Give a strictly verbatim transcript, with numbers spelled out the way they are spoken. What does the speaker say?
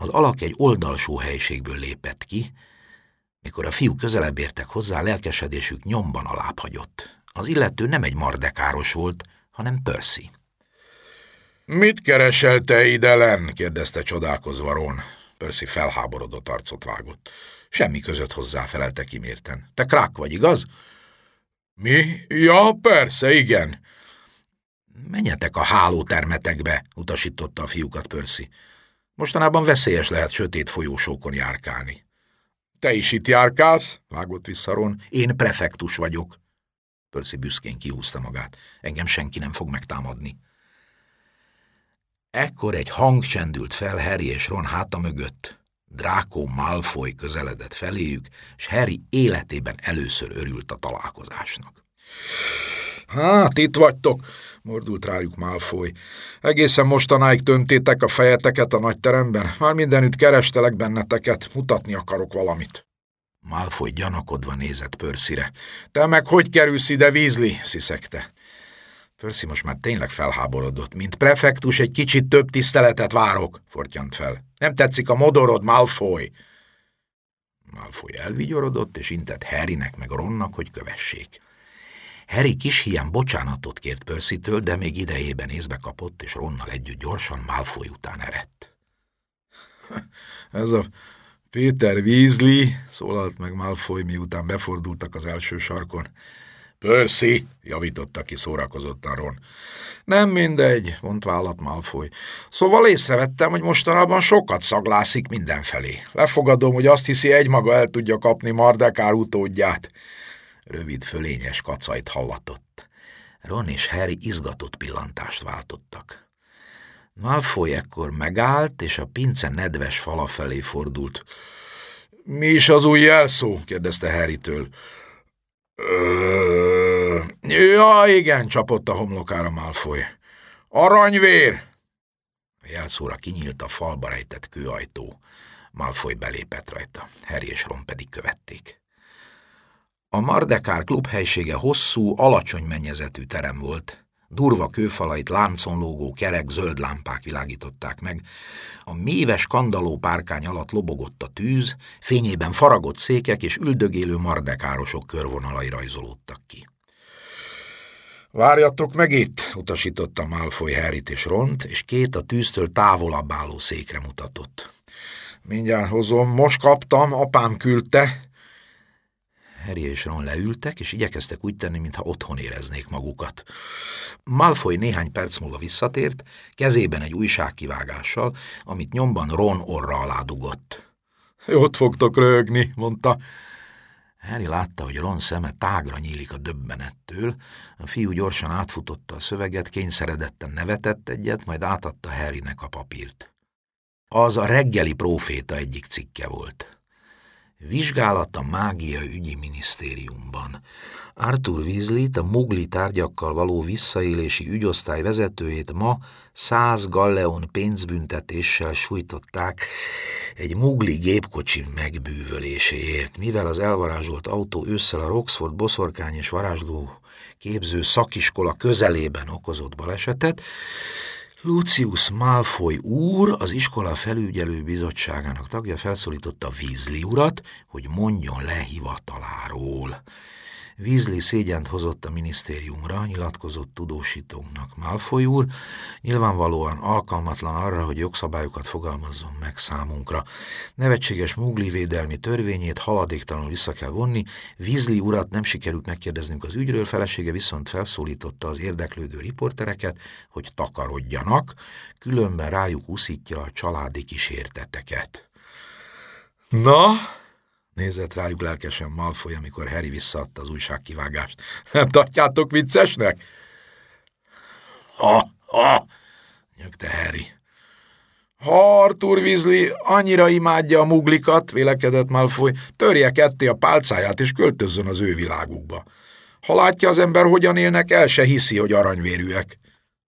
Az alak egy oldalsó helyiségből lépett ki. Mikor a fiúk közelebb értek hozzá, lelkesedésük nyomban alább hagyott. Az illető nem egy mardekáros volt, hanem Percy. Mit keresel te ide lenn? kérdezte csodálkozva Ron. Percy felháborodott arcot vágott. Semmi között hozzá, felelte kimérten. Te Crach vagy, igaz? Mi? Ja, persze, igen. Menjetek a hálótermetekbe, utasította a fiúkat Percy. Mostanában veszélyes lehet sötét folyósókon járkálni. Te is itt járkálsz? Vágott vissza Ron. Én prefektus vagyok. Percy büszkén kihúzta magát. Engem senki nem fog megtámadni. Ekkor egy hang csendült fel Harry és Ron háta mögött. Draco Malfoy közeledett feléjük, és Harry életében először örült a találkozásnak. Hát, itt vagytok, mordult rájuk Malfoy. Egészen mostanáig töntétek a fejeteket a nagy teremben. Már mindenütt kerestelek benneteket, mutatni akarok valamit. Malfoy gyanakodva nézett Percyre. Te meg hogy kerülsz ide, Weasley? Sziszegte. Percy most már tényleg felháborodott. Mint prefektus egy kicsit több tiszteletet várok, fortyant fel. Nem tetszik a modorod, Malfoy? Malfoy elvigyorodott, és intett Harrynek meg Ronnak, hogy kövessék. Harry kis híján bocsánatot kért Percytől, de még idejében észbe kapott, és Ronnal együtt gyorsan Malfoy után eredt. Ez a Peter Weasley, szólalt meg Malfoy, miután befordultak az első sarkon. Percy, javította ki szórakozottan Ron. Nem mindegy, vont vállat Malfoy. Szóval észrevettem, hogy mostanában sokat szaglászik mindenfelé. Lefogadom, hogy azt hiszi, egymaga el tudja kapni Mardekár utódját. Rövid, fölényes kacajt hallatott. Ron és Harry izgatott pillantást váltottak. Malfoy ekkor megállt, és a pince nedves fala felé fordult. Mi is az új jelszó? kérdezte Harrytől. Ö... Ja, igen, csapott a homlokára Malfoy. Aranyvér! A jelszóra kinyílt a falba rejtett kőajtó. Malfoy belépett rajta, Harry és Ron pedig követték. A Mardekár klub helysége hosszú, alacsony mennyezetű terem volt. Durva kőfalait láncon lógó kerek zöld lámpák világították meg. A méves kandalló párkány alatt lobogott a tűz, fényében faragott székek és üldögélő mardekárosok körvonalai rajzolódtak ki. Várjatok meg itt, utasította Malfoy Harryt és Ront, és két a tűztől távolabb álló székre mutatott. Mindjárt hozom, most kaptam, apám küldte. Harry és Ron leültek, és igyekeztek úgy tenni, mintha otthon éreznék magukat. Malfoy néhány perc múlva visszatért, kezében egy újságkivágással, amit nyomban Ron orra alá dugott. Jót fogtok röhögni, mondta. Harry látta, hogy Ron szeme tágra nyílik a döbbenettől. A fiú gyorsan átfutotta a szöveget, kényszeredetten nevetett egyet, majd átadta Harrynek a papírt. Az a reggeli próféta egyik cikke volt. Vizsgálat a mágia ügyi minisztériumban. Arthur Weasley-t, a mugli tárgyakkal való visszaélési ügyosztály vezetőjét ma száz galleon pénzbüntetéssel sújtották egy mugli gépkocsi megbűvöléséért, mivel az elvarázsolt autó ősszel a Roxford boszorkány és varázsló képző szakiskola közelében okozott balesetet. Lucius Malfoy úr, az iskola felügyelő bizottságának tagja felszólította Weasley urat, hogy mondjon le hivataláról. Weasley szégyent hozott a minisztériumra, nyilatkozott tudósítónknak Malfoy úr, nyilvánvalóan alkalmatlan arra, hogy jogszabályokat fogalmazzon meg számunkra. Nevetséges mugli védelmi törvényét haladéktalanul vissza kell vonni, Weasley urat nem sikerült megkérdeznünk az ügyről, felesége viszont felszólította az érdeklődő riportereket, hogy takarodjanak, különben rájuk uszítja a családi kísérteteket. Na... nézett rájuk lelkesen Malfoy, amikor Harry visszaadta az újságkivágást. Nem tartjátok viccesnek? Ha, ha, nyögte Harry. Ha Arthur Weasley annyira imádja a muglikat, vélekedett Malfoy, törje ketté a pálcáját és költözzön az ő világukba. Ha látja az ember, hogyan élnek, el se hiszi, hogy aranyvérűek.